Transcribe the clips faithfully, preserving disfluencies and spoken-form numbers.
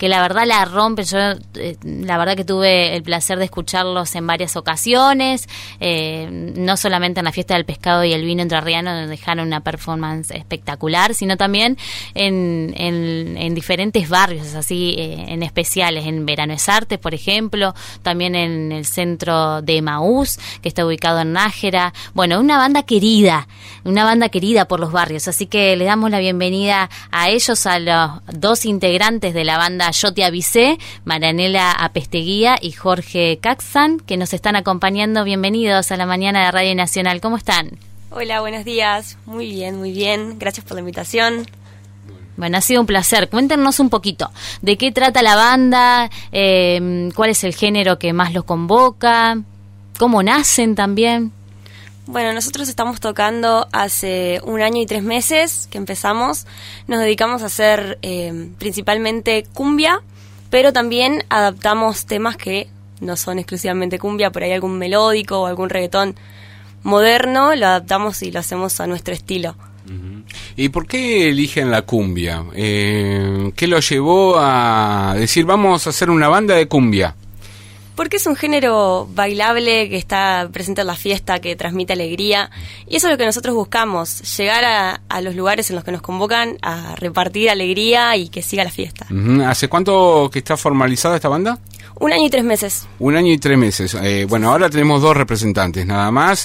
que la verdad la rompen. Yo eh, la verdad que tuve el placer de escucharlos en varias ocasiones, eh, no solamente en la Fiesta del Pescado y el Vino Entrerriano, donde dejaron una performance espectacular, sino también en, en, en diferentes barrios, así eh, en especiales, en Verano es Arte, por ejemplo, también en el centro de Emaús, que está ubicado en Nájera. Bueno, una banda querida, una banda querida por los barrios, así que le damos la bienvenida a ellos, a los dos integrantes de la banda Yo Te Avisé, Marianela Apesteguía y Jorge Caxan, que nos están acompañando. Bienvenidos a la mañana de Radio Nacional. ¿Cómo están? Hola, buenos días. Muy bien, muy bien. Gracias por la invitación. Bueno, ha sido un placer. Cuéntenos un poquito de qué trata la banda, eh, cuál es el género que más los convoca, cómo nacen también. Bueno, nosotros estamos tocando hace un año y tres meses que empezamos. Nos dedicamos a hacer eh, principalmente cumbia, pero también adaptamos temas que no son exclusivamente cumbia, por ahí algún melódico o algún reggaetón moderno, lo adaptamos y lo hacemos a nuestro estilo. Uh-huh. ¿Y por qué eligen la cumbia? Eh, ¿Qué lo llevó a decir vamos a hacer una banda de cumbia? Porque es un género bailable que está presente en la fiesta, que transmite alegría, y eso es lo que nosotros buscamos, llegar a, a los lugares en los que nos convocan a repartir alegría y que siga la fiesta. Uh-huh. ¿Hace cuánto que está formalizada esta banda? Un año y tres meses. Un año y tres meses. Eh, bueno, ahora tenemos dos representantes nada más.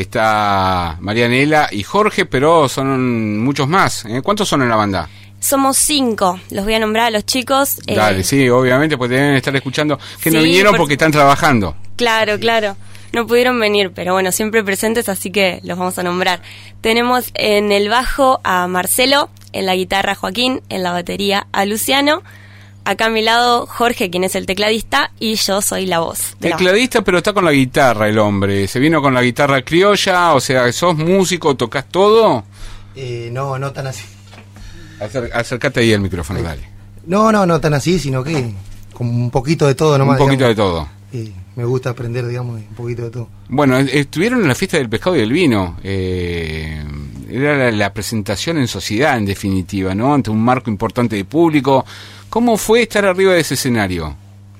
Está Marianela y Jorge, pero son muchos más. ¿Eh? ¿Cuántos son en la banda? Somos cinco, los voy a nombrar a los chicos. Dale, eh, sí, obviamente, porque deben estar escuchando que sí, no vinieron por... porque están trabajando. Claro, claro, no pudieron venir, pero bueno, siempre presentes, así que los vamos a nombrar. Tenemos en el bajo a Marcelo, en la guitarra a Joaquín, en la batería a Luciano, acá a mi lado Jorge, quien es el tecladista, y yo soy la voz. Tecladista, pero está con la guitarra el hombre, se vino con la guitarra criolla, o sea, ¿sos músico, tocas todo? Eh, no, no tan así. Acer, acércate ahí al micrófono, dale. No, no, no tan así, sino que con un poquito de todo nomás. Un poquito digamos, de todo. Eh, me gusta aprender, digamos, un poquito de todo. Bueno, estuvieron en la Fiesta del Pescado y del Vino. Eh, era la, la presentación en sociedad, en definitiva, ¿no? Ante un marco importante de público. ¿Cómo fue estar arriba de ese escenario?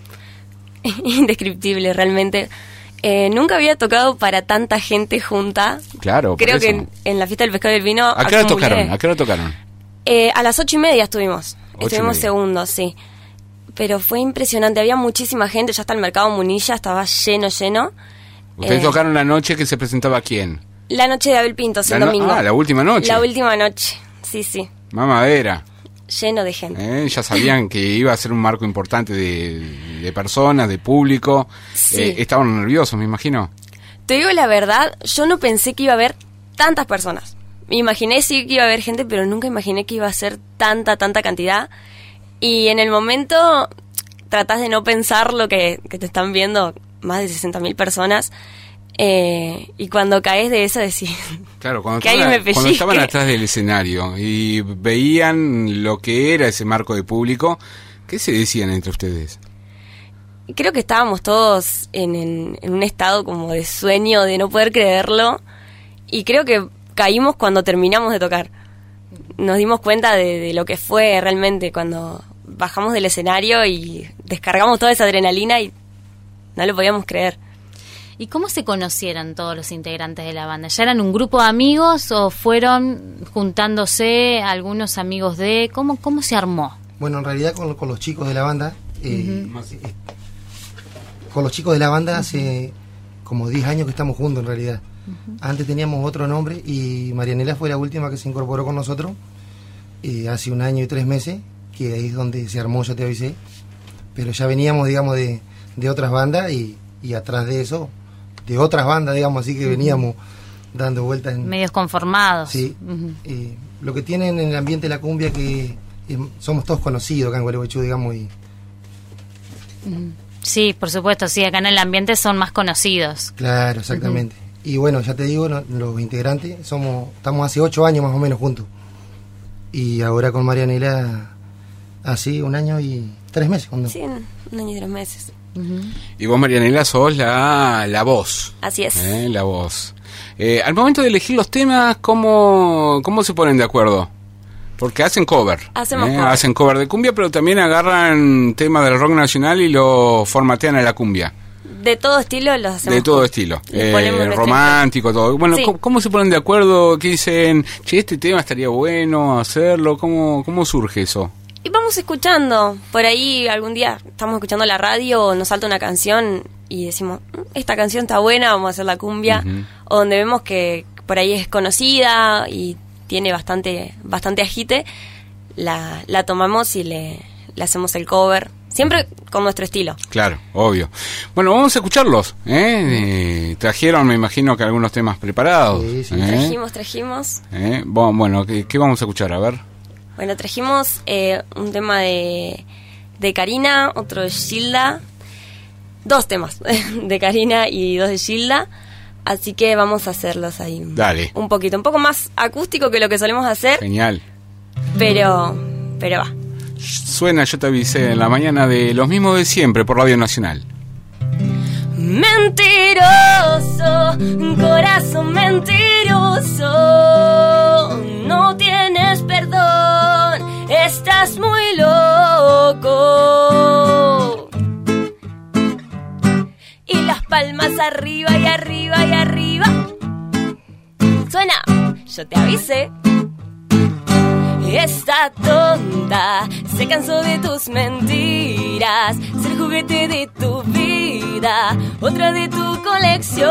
Indescriptible, realmente. Eh, nunca había tocado para tanta gente junta. Claro, creo que en, en la Fiesta del Pescado y del Vino. ¿A qué hora tocaron? ¿A qué hora tocaron? Eh, a las ocho y media estuvimos. Ocho estuvimos segundos, sí. Pero fue impresionante, había muchísima gente, ya hasta el Mercado Munilla estaba lleno, lleno. ¿Ustedes eh, tocaron la noche que se presentaba quién? La noche de Abel Pintos, el no- domingo. Ah, la última noche. La última noche, sí, sí. Mamadera. Lleno de gente. Eh, ya sabían que iba a ser un marco importante de, de personas, de público. Sí. Eh, estaban nerviosos, me imagino. Te digo la verdad, yo no pensé que iba a haber tantas personas. Me imaginé sí que iba a haber gente, pero nunca imaginé que iba a ser tanta, tanta cantidad. Y en el momento tratás de no pensar lo que, que te están viendo más de sesenta mil personas. Eh, y cuando caes de eso decís... Claro, cuando, que estaban, ahí me cuando estaban atrás del escenario y veían lo que era ese marco de público, ¿qué se decían entre ustedes? Creo que estábamos todos en, en, en un estado como de sueño, de no poder creerlo. Y creo que caímos cuando terminamos de tocar. Nos dimos cuenta de, de lo que fue realmente cuando bajamos del escenario y descargamos toda esa adrenalina y no lo podíamos creer. ¿Y cómo se conocieron todos los integrantes de la banda? ¿Ya eran un grupo de amigos o fueron juntándose algunos amigos de...? ¿Cómo, cómo se armó? Bueno, en realidad con, con los chicos de la banda, eh, uh-huh. eh, con los chicos de la banda uh-huh. hace como diez años que estamos juntos en realidad. Uh-huh. Antes teníamos otro nombre y Marianela fue la última que se incorporó con nosotros eh, hace un año y tres meses, que ahí es donde se armó Yo Te Avisé. Pero ya veníamos, digamos, de, de otras bandas y, y atrás de eso, de otras bandas, digamos, así que uh-huh. veníamos dando vueltas. En, medios conformados. Sí. Uh-huh. Eh, lo que tienen en el ambiente de la cumbia que eh, somos todos conocidos acá en Gualeguaychú, digamos. Y... Uh-huh. Sí, por supuesto, sí, acá en el ambiente son más conocidos. Claro, exactamente. Uh-huh. Y bueno, ya te digo, no, los integrantes somos estamos hace ocho años más o menos juntos. Y ahora con Marianela hace un año y tres meses. ¿Cuándo? Sí, un año y tres meses. Uh-huh. Y vos, Marianela, sos la, la voz. Así es. ¿Eh? La voz. Eh, al momento de elegir los temas, ¿cómo, cómo se ponen de acuerdo? Porque hacen cover. Hacemos ¿eh? cover. Hacen cover de cumbia, pero también agarran temas del rock nacional y lo formatean a la cumbia. De todo estilo los hacemos. De todo estilo. Eh, Eh, romántico, todo. Bueno, sí. ¿cómo, ¿cómo se ponen de acuerdo? ¿Qué dicen? Che, este tema estaría bueno hacerlo. ¿Cómo, cómo surge eso? Y vamos escuchando. Por ahí algún día estamos escuchando la radio, nos salta una canción y decimos, esta canción está buena, vamos a hacer la cumbia. Uh-huh. O donde vemos que por ahí es conocida y tiene bastante bastante agite, la, la tomamos y le, le hacemos el cover. Siempre con nuestro estilo. Claro, obvio. Bueno, vamos a escucharlos. ¿eh? Eh, trajeron, me imagino que algunos temas preparados. Sí, sí. ¿eh? Trajimos, trajimos. ¿Eh? Bueno, bueno, ¿qué, ¿qué vamos a escuchar? A ver. Bueno, trajimos eh, un tema de, de Karina, otro de Gilda. Dos temas de Karina y dos de Gilda. Así que vamos a hacerlos ahí. Dale. Un poquito, un poco más acústico que lo que solemos hacer. Genial. Pero, pero va. Suena, yo te avisé, en la mañana de Los Mismos de Siempre por Radio Nacional. Mentiroso, corazón mentiroso, no tienes perdón, estás muy loco. Y las palmas arriba y arriba y arriba. Suena, yo te avisé. Esta tonta se cansó de tus mentiras, ser juguete de tu vida, otra de tu colección.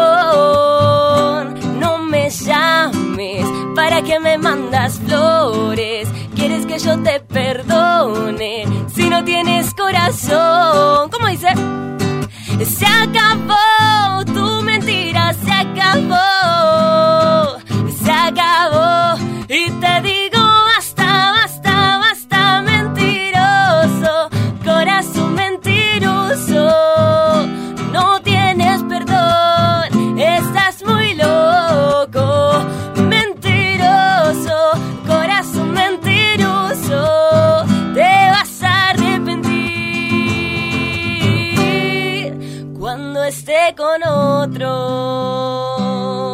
No me llames, ¿para qué me mandas flores? ¿Quieres que yo te perdone si no tienes corazón? ¿Cómo dice? Se acabó tu mentira, se acabó, se acabó y te digo basta, basta, basta, mentiroso, corazón mentiroso, no tienes perdón, estás muy loco, mentiroso, corazón mentiroso, te vas a arrepentir cuando esté con otro.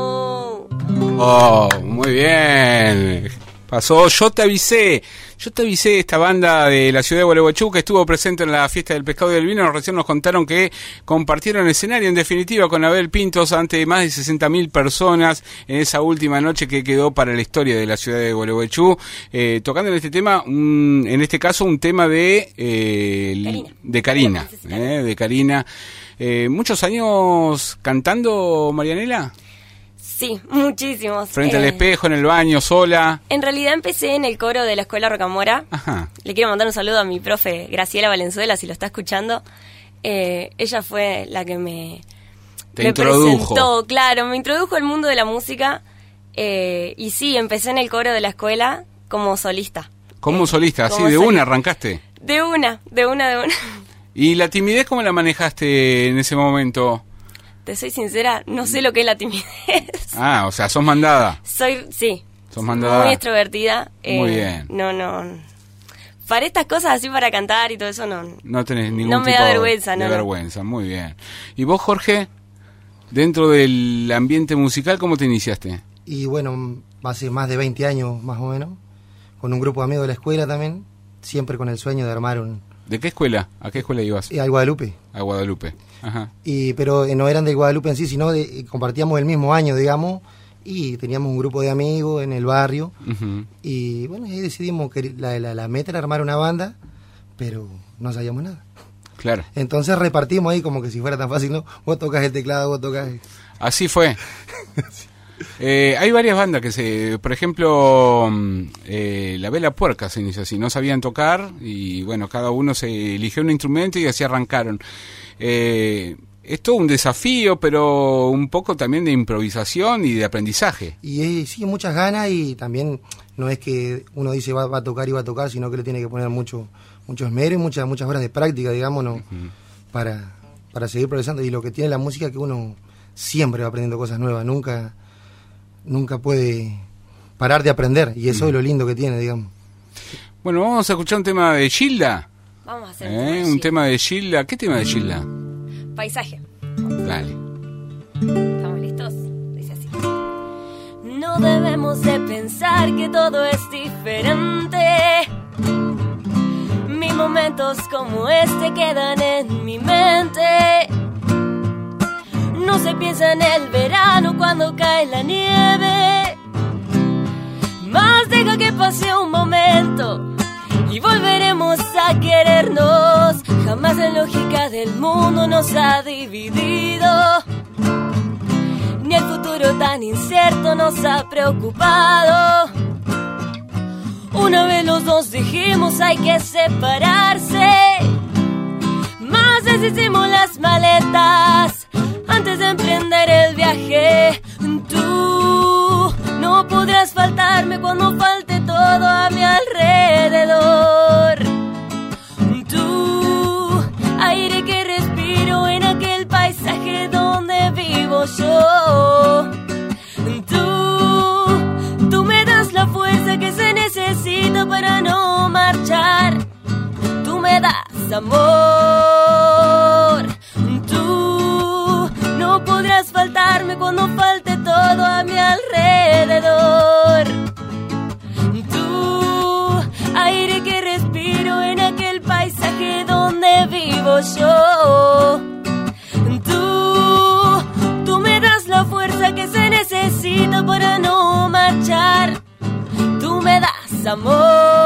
Oh, muy bien. Pasó, yo te avisé, yo te avisé, esta banda de la ciudad de Gualeguaychú que estuvo presente en la fiesta del pescado y del vino. Recién nos contaron que compartieron escenario en definitiva con Abel Pintos ante más de sesenta mil personas en esa última noche que quedó para la historia de la ciudad de Gualeguaychú, eh, tocando en este tema, un, en este caso un tema de eh, Karina. de Karina, eh, de Karina. Eh, ¿Muchos años cantando, Marianela? Sí, muchísimos. Frente Eh, al espejo, en el baño, sola. En realidad empecé en el coro de la Escuela Rocamora. Ajá. Le quiero mandar un saludo a mi profe Graciela Valenzuela, si lo está escuchando. Eh, ella fue la que me, Te me introdujo. presentó, claro, me introdujo al mundo de la música. Eh, y sí, empecé en el coro de la escuela como solista. Como Eh, solista, así como de solista. una arrancaste. De una, de una, de una. ¿Y la timidez cómo la manejaste en ese momento? Te soy sincera, no sé lo que es la timidez. Ah, o sea, sos mandada. Soy, sí. Sos mandada. Muy extrovertida. eh, Muy bien. No, no. Para estas cosas así, para cantar y todo eso, no. No tenés ningún No me tipo da vergüenza, de no, no. vergüenza. Muy bien. ¿Y vos, Jorge? Dentro del ambiente musical, ¿cómo te iniciaste? Y bueno, hace más de veinte años más o menos, con un grupo de amigos de la escuela también, siempre con el sueño de armar un... ¿De qué escuela? ¿A qué escuela ibas? eh, al Guadalupe. A Guadalupe. Ajá. Y, pero eh, no eran del Guadalupe en sí, sino de, eh, compartíamos el mismo año, digamos, y teníamos un grupo de amigos en el barrio. Ujú. Y bueno, ahí decidimos que la, la, la meta era armar una banda, pero no sabíamos nada. Claro. Entonces repartimos ahí como que si fuera tan fácil, ¿no? Vos tocas el teclado, vos tocas... el- Así fue. Eh, hay varias bandas que se, por ejemplo, mm, eh, la Vela Puerca se inició así, no sabían tocar y bueno, cada uno se eligió un instrumento y así arrancaron. Eh, es todo un desafío, pero un poco también de improvisación y de aprendizaje. Y eh, sí, muchas ganas y también no es que uno dice va, va a tocar y va a tocar, sino que le tiene que poner mucho mucho esmero y muchas muchas horas de práctica, digamos, ¿no? Ujú. para, para seguir progresando. Y lo que tiene la música es que uno siempre va aprendiendo cosas nuevas, nunca nunca puede parar de aprender y eso Mm. es lo lindo que tiene, digamos. Bueno, vamos a escuchar un tema de Gilda. Vamos a hacer ¿eh? un Un tema de Gilda. ¿Qué tema de Gilda? paisaje. Dale. ¿Estamos listos? Dice así. No no debemos de pensar que todo es diferente. Mis momentos como este quedan en mi mente. No se piensa en el verano cuando cae la nieve. Más deja que pase un momento y volveremos a querernos. Jamás la lógica del mundo nos ha dividido, ni el futuro tan incierto nos ha preocupado. Una vez los dos dijimos hay que separarse, más deshicimos las maletas antes de emprender el viaje. Tú no podrás faltarme cuando falte todo a mi alrededor. Tú, aire que respiro en aquel paisaje donde vivo yo. Tú, tú me das la fuerza que se necesita para no marchar. Tú me das amor. Tú no podrás faltarme cuando falte todo a mi alrededor. Tú, aire que respiro en aquel paisaje donde vivo yo. Tú, tú me das la fuerza que se necesita para no marchar. Tú me das amor.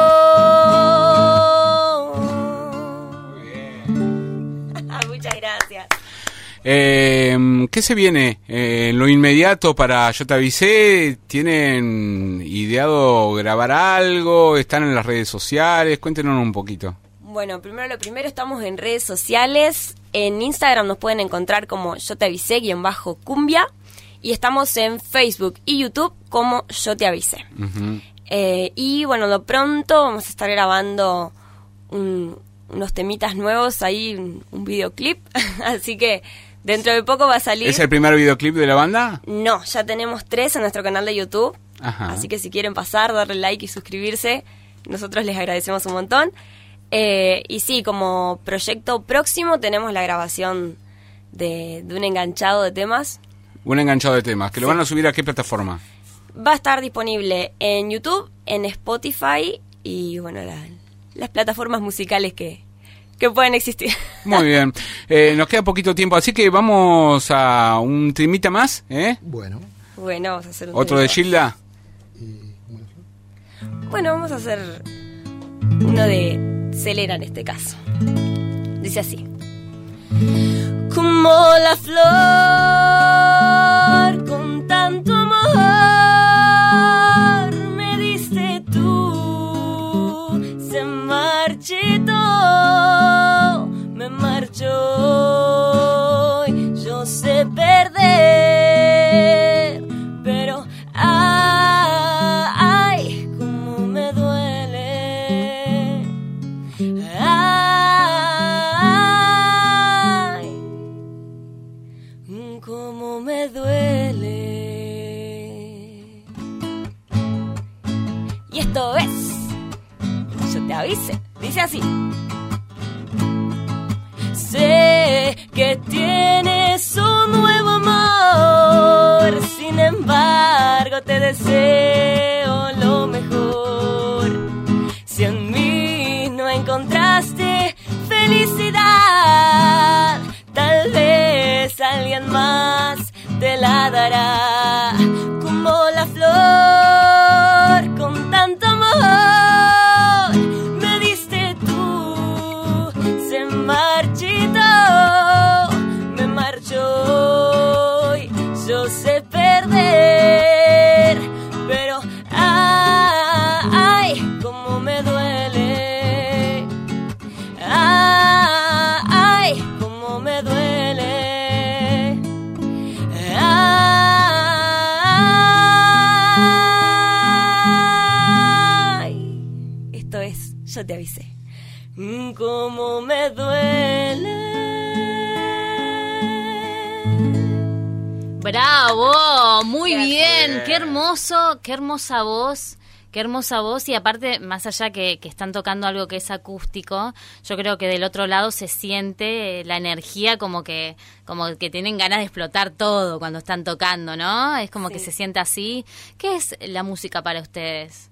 Muchas gracias. Eh, ¿Qué se viene eh, en lo inmediato para Yo Te Avisé? ¿Tienen ideado grabar algo? ¿Están en las redes sociales? Cuéntenos un poquito. Bueno, primero lo primero, estamos en redes sociales. En Instagram nos pueden encontrar como Yo Te Avisé guión bajo cumbia. Y estamos en Facebook y YouTube como Yo Te Avisé. Uh-huh. eh, y bueno, lo pronto vamos a estar grabando un, unos temitas nuevos ahí, un, un videoclip. Así que dentro de poco va a salir. ¿Es el primer videoclip de la banda? No, ya tenemos tres en nuestro canal de YouTube. Ajá. Así que si quieren pasar, darle like y suscribirse, nosotros les agradecemos un montón. Eh, y sí, como proyecto próximo tenemos la grabación de, de un enganchado de temas. Un enganchado de temas. ¿Que sí. lo van a subir a qué plataforma? Va a estar disponible en YouTube, en Spotify y bueno, la, las plataformas musicales que, que pueden existir. Muy bien. Eh, nos queda poquito tiempo, así que vamos a un temita más, ¿eh? Bueno. Bueno, vamos a hacer un ¿Otro de Gilda? Bueno, vamos a hacer uno de Selena en este caso. Dice así. Como la flor con tanto amor me diste tú, se marchitó, me marchó, yo sé perder, pero ay, cómo me duele, ay, cómo me duele. Y esto es Yo Te Avisé, dice así. Sé que tienes un nuevo amor, sin embargo te deseo lo mejor. Si en mí no encontraste felicidad, tal vez alguien más te la dará. Como la flor con tanto amor me diste tú, se marchitó, me marchó, yo sé perder, pero ay, cómo me duele, ay, cómo me duele, ay, esto es Yo Te Avisé. Cómo me duele. Bravo, muy Gracias. bien, qué hermoso, qué hermosa voz, Qué hermosa voz, y aparte, más allá que, que están tocando algo que es acústico, yo creo que del otro lado se siente la energía como que como que tienen ganas de explotar todo cuando están tocando, ¿no? Es como sí. que se siente así. ¿Qué es la música para ustedes?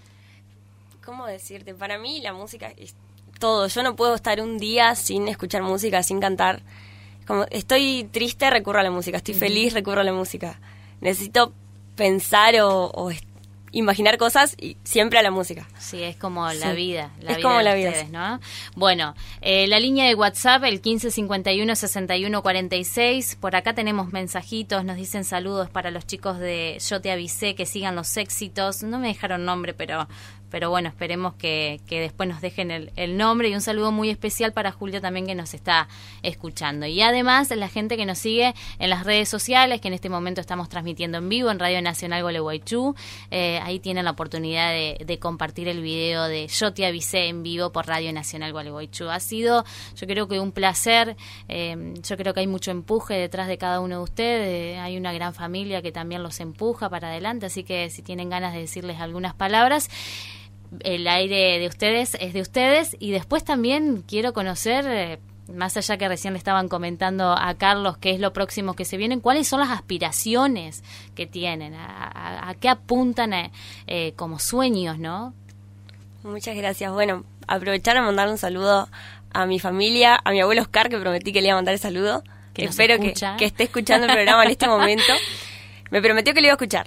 ¿Cómo decirte? Para mí la música es todo. Yo no puedo estar un día sin escuchar música, sin cantar. Como estoy triste, recurro a la música. Estoy uh-huh. feliz, recurro a la música. Necesito pensar o, o imaginar cosas y siempre a la música. Sí, es como sí. la vida. La es vida como de la vida, ustedes, sí. ¿no? Bueno, eh, la línea de WhatsApp, el quince cincuenta y uno sesenta y uno cuarenta y seis. Por acá tenemos mensajitos, nos dicen saludos para los chicos de Yo Te Avisé, que sigan los éxitos. No me dejaron nombre, pero... Pero bueno, esperemos que, que después nos dejen el, el nombre, y un saludo muy especial para Julia también, que nos está escuchando. Y además la gente que nos sigue en las redes sociales, que en este momento estamos transmitiendo en vivo en Radio Nacional Gualeguaychú. Eh, ahí tienen la oportunidad de, de compartir el video de Yo Te Avisé en vivo por Radio Nacional Gualeguaychú. Ha sido, yo creo que un placer. Eh, yo creo que hay mucho empuje detrás de cada uno de ustedes. Hay una gran familia que también los empuja para adelante, así que si tienen ganas de decirles algunas palabras, el aire de ustedes es de ustedes. Y después también quiero conocer, eh, más allá que recién le estaban comentando a Carlos qué es lo próximo que se viene, cuáles son las aspiraciones que tienen, a, a, a qué apuntan eh, eh, como sueños, ¿no? Muchas gracias. Bueno, aprovechar a mandar un saludo a mi familia, a mi abuelo Oscar, que prometí que le iba a mandar el saludo. Que Espero que, que esté escuchando el programa en este momento. Me prometió que lo iba a escuchar.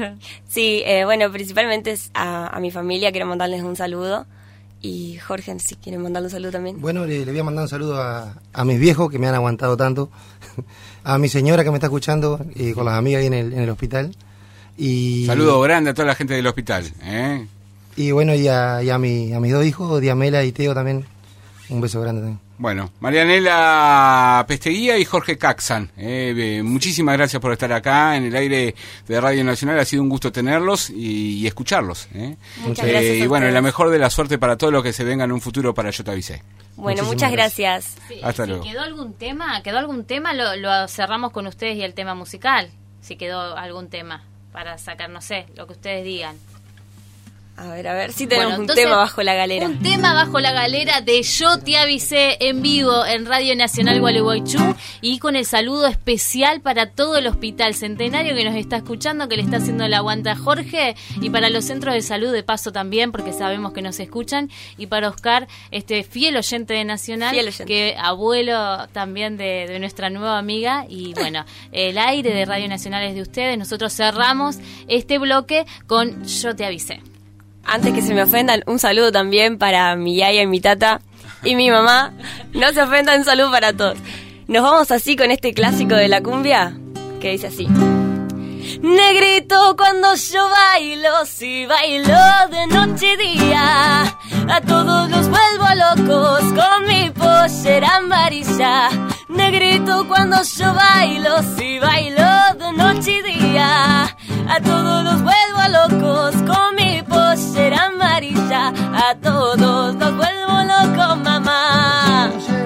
Sí, eh, bueno, principalmente a, a mi familia quiero mandarles un saludo. Y Jorge, si quieren mandarle un saludo también. Bueno, le, le voy a mandar un saludo a, a mis viejos que me han aguantado tanto. A mi señora que me está escuchando, y con las amigas ahí en el, en el hospital. Y saludo grande a toda la gente del hospital, ¿eh? Y bueno, y a, y a, mi, a mis dos hijos, Diamela y Teo también. Un beso grande también. Bueno, Marianela Pesteguía y Jorge Caxan, eh, eh, muchísimas gracias por estar acá en el aire de Radio Nacional. Ha sido un gusto tenerlos y, y escucharlos. Eh. Muchas eh, gracias. Y bueno, la mejor de la suerte para todo lo que se venga en un futuro para Yo Te Avisé. Bueno, muchísimas muchas gracias. gracias. Sí, Hasta si luego. quedó algún tema, quedó algún tema, lo, lo cerramos con ustedes y el tema musical. Si quedó algún tema para sacar, no sé, lo que ustedes digan. A ver, a ver, si sí tenemos bueno, un entonces, tema bajo la galera. Un tema bajo la galera de Yo Te Avisé en vivo en Radio Nacional Gualeguaychú, y con el saludo especial para todo el Hospital Centenario que nos está escuchando, que le está haciendo el aguante a Jorge, y para los centros de salud de paso también, porque sabemos que nos escuchan, y para Oscar, este fiel oyente de Nacional, oyente. que abuelo también de, de nuestra nueva amiga. Y bueno, el aire de Radio Nacional es de ustedes. Nosotros cerramos este bloque con Yo Te Avisé. Antes que se me ofendan, un saludo también para mi yaya y mi tata y mi mamá. No se ofendan, un saludo para todos. Nos vamos así con este clásico de la cumbia, que dice así. Negrito, cuando yo bailo, si bailo de noche y día, a todos los vuelvo locos con mi pollera amarilla. Negrito, cuando yo bailo, si bailo de noche y día, a todos los vuelvo locos con mi pollera amarilla. A todos los vuelvo locos, mamá.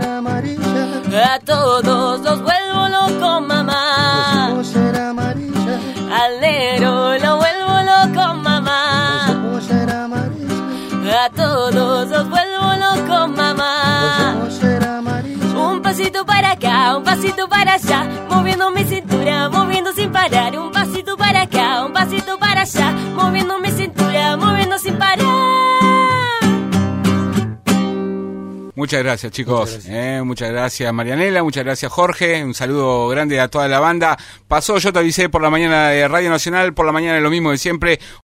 A todos los vuelvo locos, mamá. Al negro lo vuelvo loco, mamá. A todos los vuelvo loco, mamá. Un pasito para acá, un pasito para allá, moviendo mi cintura, moviendo sin parar. Un pasito para acá, un pasito para allá, moviendo mi cintura, moviendo sin parar. Muchas gracias, chicos. Muchas gracias. Eh, muchas gracias, Marianela. Muchas gracias, Jorge. Un saludo grande a toda la banda. Pasó Yo Te Avisé por la mañana de Radio Nacional, por la mañana de lo mismo de siempre.